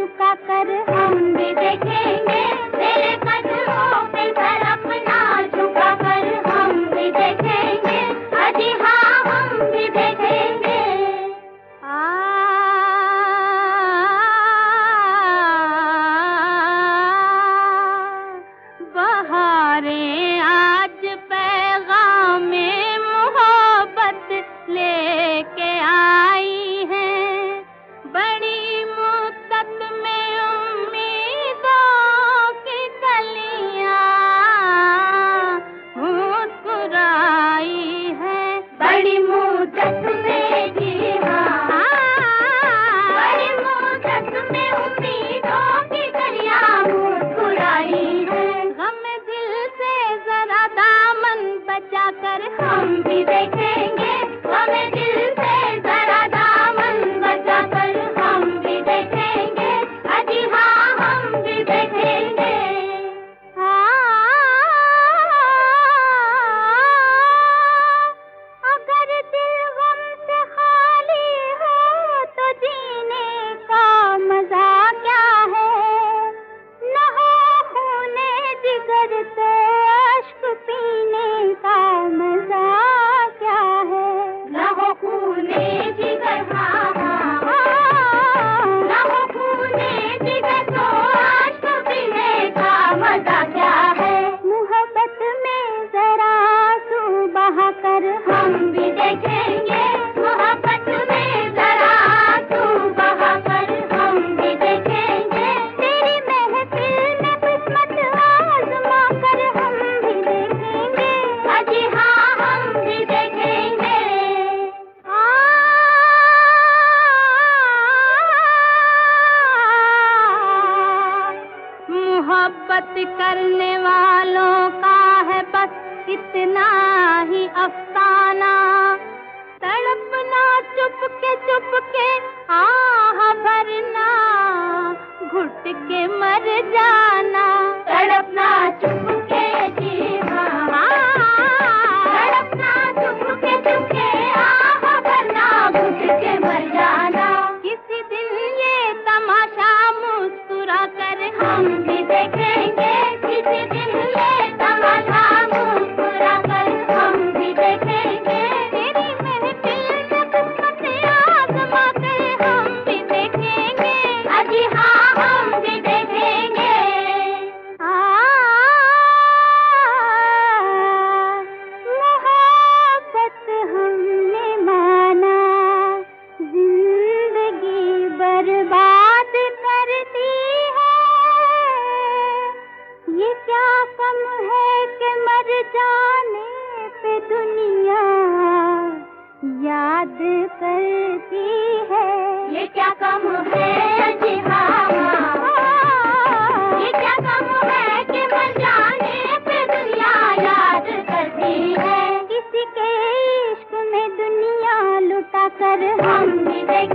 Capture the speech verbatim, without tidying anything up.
झुका कर हम भी देखेंगे, तेरे कदमों पे सर अपना झुका कर हम भी देखेंगे, अजी हाँ हम भी देखेंगे। आ बहारें आज पैगामे मोहब्बत लेके आई हैं, बड़ी मुद्दत में उम्मीदों की कलियां मुस्कुराई हैं, बड़ी मुद्दत में जी हाँ, बड़ी मुद्दत में उम्मीदों की कलियां मुस्कुराई हैं। गम दिल से जरा दामन बचा कर हम भी देखेंगे, गम दिल से जरा दामन बचा कर हम भी देखेंगे, अजी हाँ हम भी देखेंगे। अगर दिल गम से खाली हो तो जीने का मजा क्या है, न हो खूने जिगर तो अश्क पीने का मजा क्या है, न हो खूने जिगर हाँ हाँ, न हो खूने जिगर तो अश्क पीने का मजा क्या है। मोहब्बत में जरा आंसू बहा कर हम भी देखेंगे, मोहब्बत में जरा आंसू बहा कर हम भी देखेंगे, तेरी महफिल में किस्मत आजमा कर हम भी देखेंगे, अजी हाँ हम भी देखेंगे। आ मोहब्बत करने वालों का है बस इतना ही अफसाना, तड़पना चुपके चुपके आह भरना, घुट के मर जाना, तड़पना चुपके जी हाँ, तड़पना चुपके चुपके आह भरना, घुट के मर जाना। किसी दिन ये तमाशा मुस्कुरा कर हम भी देखेंगे, किसी दिन ये तमाशा मुस्कुरा कर हम भी देखेंगे, तेरी महफिल में किस्मत आजमा कर हम भी देखेंगे, अजी हाँ हम भी देखेंगे। आ मोहब्बत हमने माना, जिंदगी बर्बाद कर दी है, ये क्या कम है कि मर जाने पे दुनिया याद करती है, ये क्या कम है जी हाँ, ये क्या कम है कि मर जाने पे दुनिया याद करती है। किसी के इश्क में दुनिया लुटा कर हम भी देखेंगे,